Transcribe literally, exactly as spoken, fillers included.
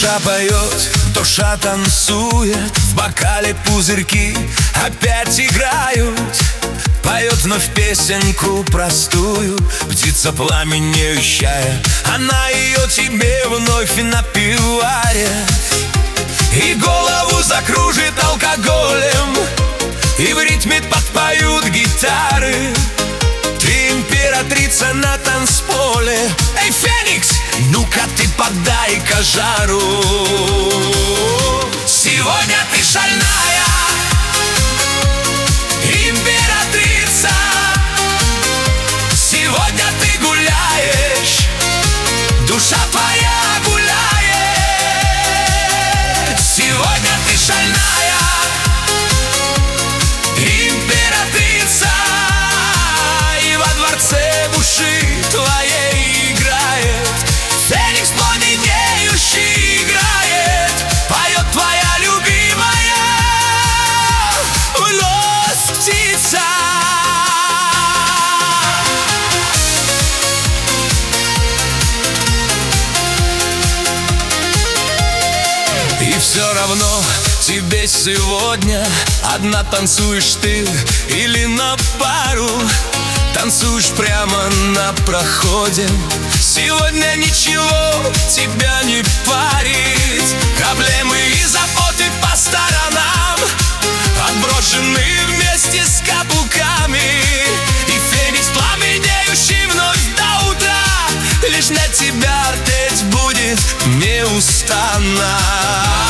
Душа поет, душа танцует, в бокале пузырьки опять играют. Поет вновь песенку простую, птица пламенеющая, она ее тебе вновь напевает. И голову закружит алкоголем, и в ритме подпоют гитары. Ты императрица на танцполе. Эй, Феникс, ну-ка ты подай-ка жару. Сегодня ты шальная императрица, сегодня ты гуляешь, душа твоя гуляет. Сегодня ты шальная императрица, и во дворце буши твоей играет Феникс пламенеющий, играет, поет твоя любимая вновь птица. И все равно тебе сегодня одна танцуешь ты или на пару, танцуешь прямо на проходе. Сегодня ничего тебя не парит, проблемы и заботы по сторонам отброшены вместе с каблуками. И Феникс пламенеющий вновь до утра лишь на тебя петь будет неустанно.